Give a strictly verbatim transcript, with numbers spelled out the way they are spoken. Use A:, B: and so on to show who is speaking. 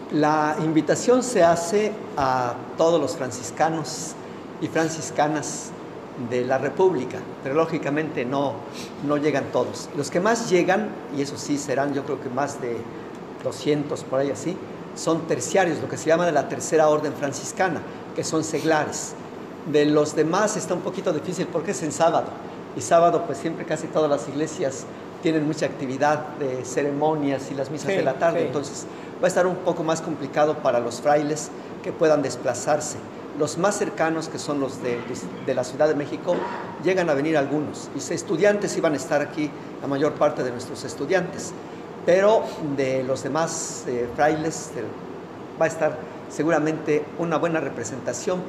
A: La invitación se hace a todos los franciscanos y franciscanas de la República, pero lógicamente no, no llegan todos. Los que más llegan, y eso sí serán yo creo que más de doscientos por ahí así, son terciarios, lo que se llama de la tercera orden franciscana, que son seglares. De los demás está un poquito difícil porque es en sábado, y sábado pues siempre casi todas las iglesias tienen mucha actividad de ceremonias y las misas
B: Sí,
A: de la tarde,
B: sí.
A: entonces va a estar un poco más complicado para los frailes que puedan desplazarse. Los más cercanos, que son los de, de la Ciudad de México, llegan a venir algunos. Y estudiantes iban a estar aquí, la mayor parte de nuestros estudiantes. Pero de los demás eh, frailes eh, va a estar seguramente una buena representación.